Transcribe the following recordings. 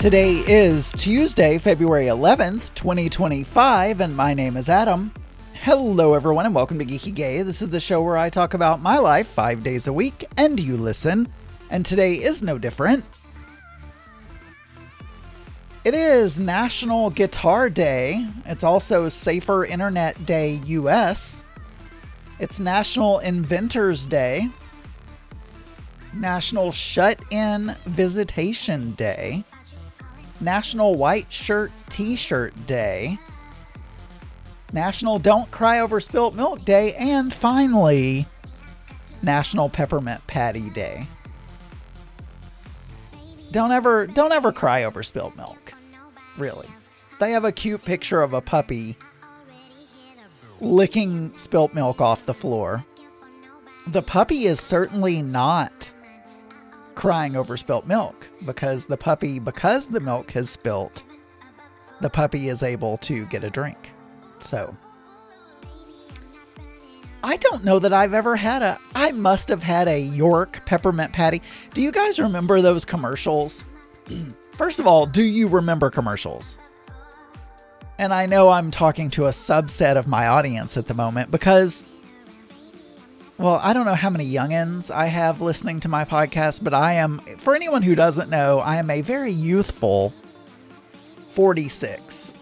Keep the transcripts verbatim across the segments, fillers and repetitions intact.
Today is Tuesday, February eleventh, twenty twenty-five, and my name is Adam. Hello everyone and welcome to Geeky Gay. This is the show where I talk about my life five days a week and you listen, and today is no different. It is National Guitar Day. It's also Safer Internet Day U S. It's National Inventors Day. National Shut-In Visitation Day. National White Shirt T-Shirt Day. National Don't Cry Over Spilt Milk Day. And finally, National Peppermint Patty Day. Don't ever, don't ever cry over spilt milk. Really. They have a cute picture of a puppy licking spilt milk off the floor. The puppy is certainly not crying over spilt milk because the puppy, because the milk has spilt, the puppy is able to get a drink. So I don't know that I've ever had a, I must have had a York peppermint patty. Do you guys remember those commercials? First of all, do you remember commercials? And I know I'm talking to a subset of my audience at the moment because, well, I don't know how many youngins I have listening to my podcast, but I am, for anyone who doesn't know, I am a very youthful forty-six.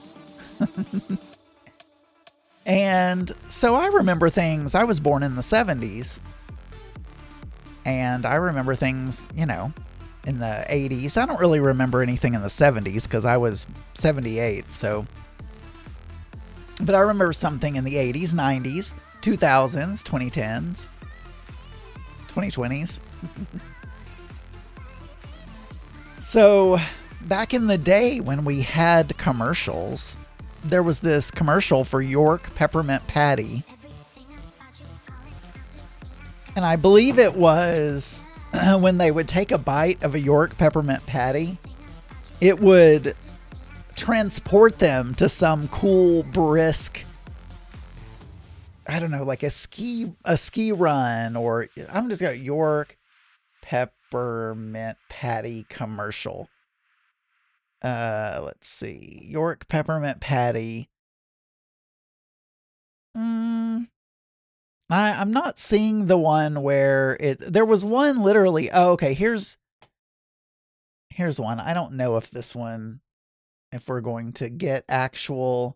And so I remember things. I was born in the seventies. And I remember things, you know, in the eighties. I don't really remember anything in the seventies because I was seventy-eight. So, but I remember something in the eighties, nineties, two thousands, twenty tens, twenty twenties. So back in the day when we had commercials, there was this commercial for York Peppermint Patty. And I believe it was when they would take a bite of a York Peppermint Patty, it would transport them to some cool, brisk, I don't know, like a ski, a ski run, or I'm just got York Peppermint Patty commercial. Uh, let's see. York Peppermint Patty. Mm, I, I'm not seeing the one where it, there was one literally. Oh, okay. Here's, here's one. I don't know if this one, if we're going to get actual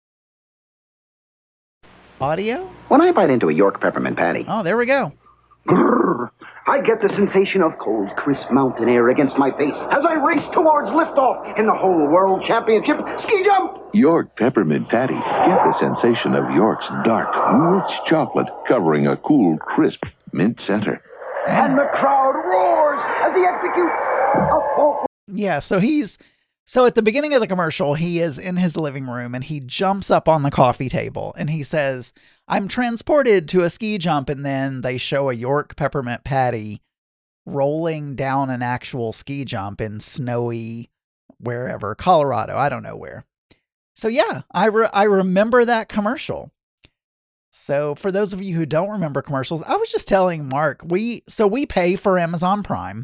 audio. When I bite into a York Peppermint Patty, Oh, there we go. grrr, I get the sensation of cold, crisp mountain air against my face as I race towards liftoff in the whole world championship ski jump. York Peppermint Patty. Get the sensation of York's dark, rich chocolate covering a cool, crisp mint center. And the crowd roars as he executes a full... Yeah, so he's so at the beginning of the commercial, he is in his living room and he jumps up on the coffee table and he says, "I'm transported to a ski jump," and then they show a York Peppermint Patty rolling down an actual ski jump in snowy wherever, Colorado, I don't know where. So yeah, I re- I remember that commercial. So for those of you who don't remember commercials, I was just telling Mark, we so we pay for Amazon Prime.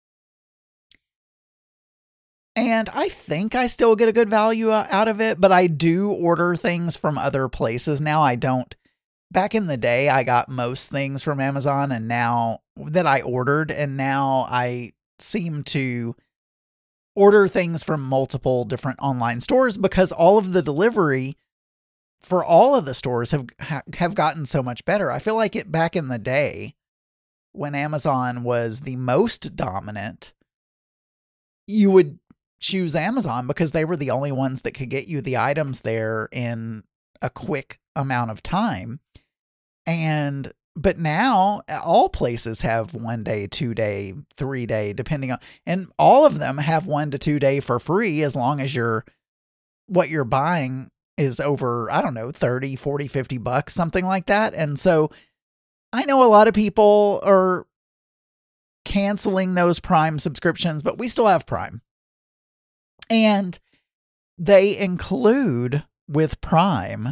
And I think I still get a good value out of it, but I do order things from other places now. I don't. Back in the day, I got most things from Amazon, and now that I ordered, and now I seem to order things from multiple different online stores because all of the delivery for all of the stores have have gotten so much better. I feel like it back in the day when Amazon was the most dominant, you would choose Amazon because they were the only ones that could get you the items there in a quick amount of time. And, but now all places have one day, two day, three day, depending on, and all of them have one to two day for free as long as you're, what you're buying is over, I don't know, thirty, forty, fifty bucks, something like that. And so I know a lot of people are canceling those Prime subscriptions, but we still have Prime. And they include with Prime,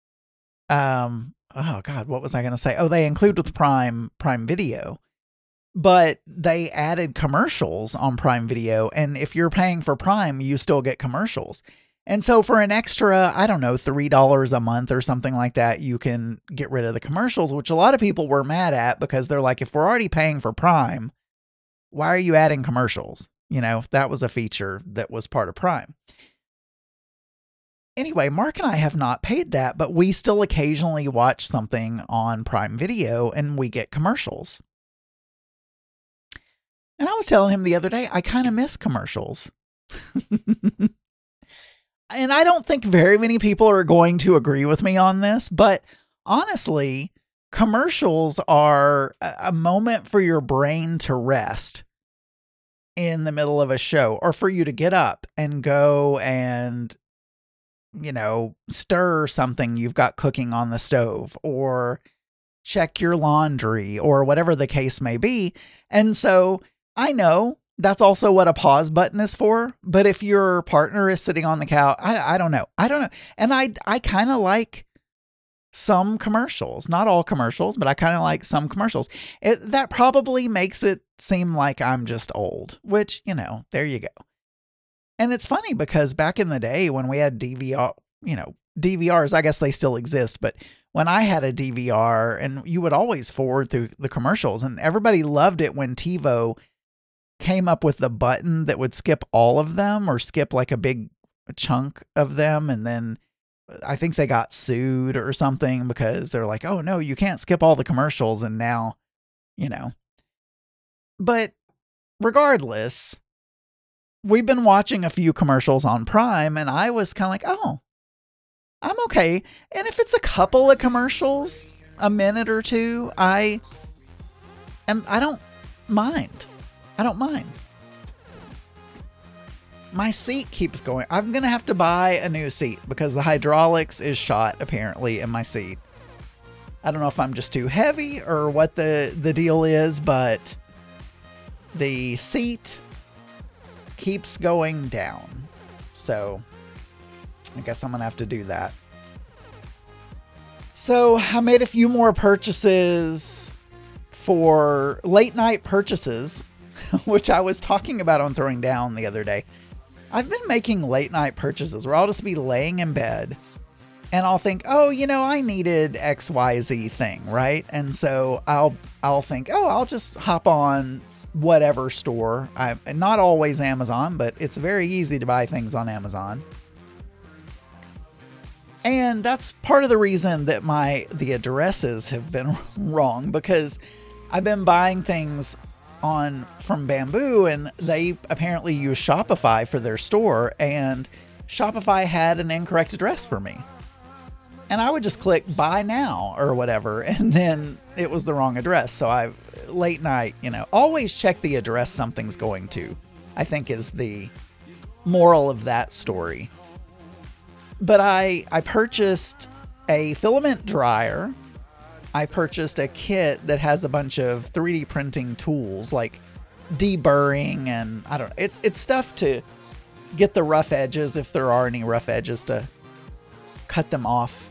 um, oh God, what was I going to say? Oh, they include with Prime, Prime Video. but they added commercials on Prime Video. And if you're paying for Prime, you still get commercials. And so for an extra, I don't know, three dollars a month or something like that, you can get rid of the commercials, which a lot of people were mad at because they're like, if we're already paying for Prime, why are you adding commercials? You know, that was a feature that was part of Prime. Anyway, Mark and I have not paid that, but we still occasionally watch something on Prime Video and we get commercials. And I was telling him the other day, I kind of miss commercials. And I don't think very many people are going to agree with me on this, but honestly, commercials are a moment for your brain to rest in the middle of a show, or for you to get up and go and, you know, stir something you've got cooking on the stove, or check your laundry, or whatever the case may be. And so I know that's also what a pause button is for. But if your partner is sitting on the couch, I, I don't know. I don't know. And I, I kind of like some commercials, not all commercials, but I kind of like some commercials. It, that probably makes it seem like I'm just old, which, you know, there you go. And it's funny because back in the day when we had D V R, you know, D V Rs, I guess they still exist, but when I had a D V R, and you would always forward through the commercials, and everybody loved it when TiVo came up with the button that would skip all of them, or skip like a big chunk of them. And then I think they got sued or something because they're like, oh no, you can't skip all the commercials. And now, you know, but regardless, we've been watching a few commercials on Prime, and I was kind of like, oh, I'm okay. And if it's a couple of commercials, a minute or two, I am, I don't mind. I don't mind. My seat keeps going. I'm going to have to buy a new seat because the hydraulics is shot apparently in my seat. I don't know if I'm just too heavy or what the, the deal is, but the seat keeps going down. So I guess I'm going to have to do that. So I made a few more purchases for late night purchases, which I was talking about on Throwing Down the other day. I've been making late night purchases where I'll just be laying in bed and I'll think, oh, you know, I needed X Y Z thing, right? And so I'll I'll think, oh, I'll just hop on whatever store. I not always Amazon, but it's very easy to buy things on Amazon. And that's part of the reason that my the addresses have been wrong, because I've been buying things on from Bamboo, and they apparently use Shopify for their store, and Shopify had an incorrect address for me. And I would just click buy now or whatever, and then it was the wrong address. So I late night, you know, always check the address something's going to, I think is the moral of that story. But I I purchased a filament dryer. I purchased a kit that has a bunch of three D printing tools like deburring, and I don't know. It's, it's stuff to get the rough edges, if there are any rough edges, to cut them off.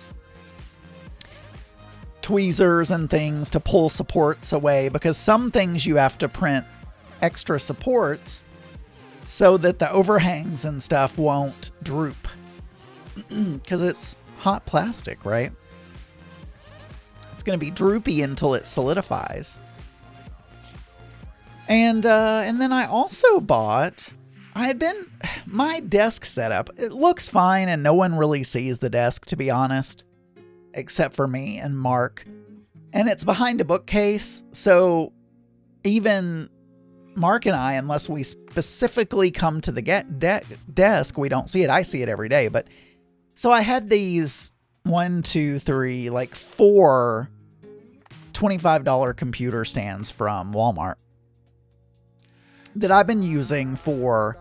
Tweezers and things to pull supports away, because some things you have to print extra supports so that the overhangs and stuff won't droop. Because it's hot plastic, right? Going to be droopy until it solidifies. And uh, and then I also bought, I had been, my desk setup, it looks fine and no one really sees the desk, to be honest, except for me and Mark. And it's behind a bookcase, so even Mark and I, unless we specifically come to the get de- desk, we don't see it. I see it every day. But so I had these one, two, three, like four twenty-five dollars computer stands from Walmart that I've been using for,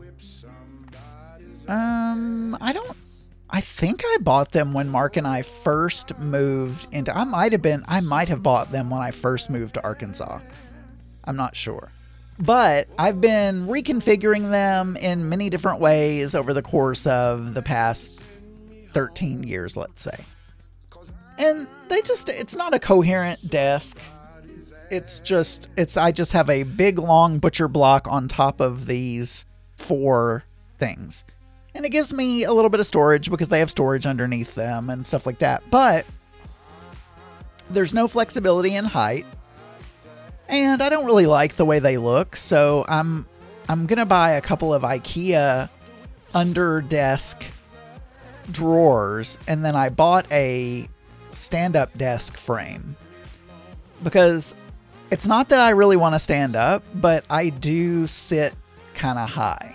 um, I don't, I think I bought them when Mark and I first moved into, I might have been, I might have bought them when I first moved to Arkansas. I'm not sure. But I've been reconfiguring them in many different ways over the course of the past thirteen years, let's say. And they just, it's not a coherent desk. it's just, it's, I just have a big long butcher block on top of these four things. And it gives me a little bit of storage because they have storage underneath them and stuff like that. But there's no flexibility in height. And I don't really like the way they look. So I'm, I'm going to buy a couple of IKEA under desk drawers. And then I bought a stand-up desk frame because it's not that I really want to stand up, but I do sit kind of high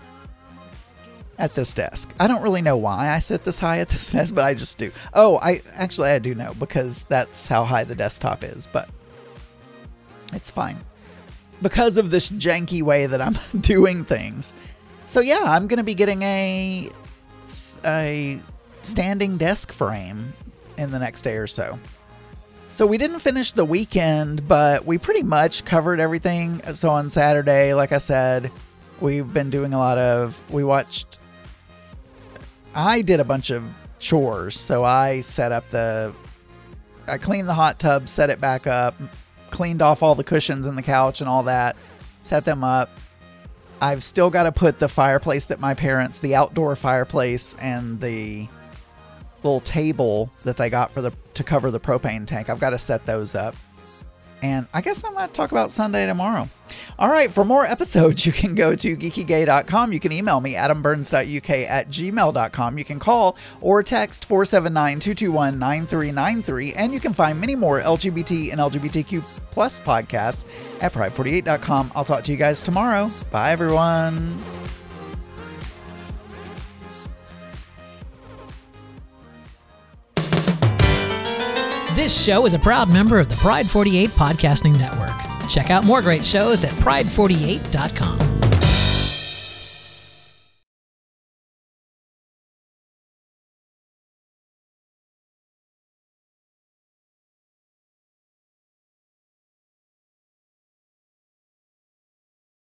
at this desk. I don't really know why I sit this high at this desk, but I just do. Oh, I actually I do know because that's how high the desktop is, but it's fine because of this janky way that I'm doing things. So yeah, I'm going to be getting a a standing desk frame in the next day or so. So we didn't finish the weekend, but we pretty much covered everything. So on Saturday, like I said, we've been doing a lot of, we watched, I did a bunch of chores. So I set up the, I cleaned the hot tub, set it back up, cleaned off all the cushions in the couch and all that, set them up. I've still got to put the fireplace that my parents, the outdoor fireplace and the little table that they got for the to cover the propane tank. I've got to set those up. And I guess I might talk about Sunday tomorrow. All right, for more episodes, you can go to geeky gay dot com. You can email me, adam burns dot u k at gmail dot com. You can call or text four seven nine, two two one, nine three nine three. And you can find many more L G B T and L G B T Q plus podcasts at pride forty-eight dot com. I'll talk to you guys tomorrow. Bye, everyone. This show is a proud member of the Pride forty-eight Podcasting Network. Check out more great shows at pride forty-eight dot com.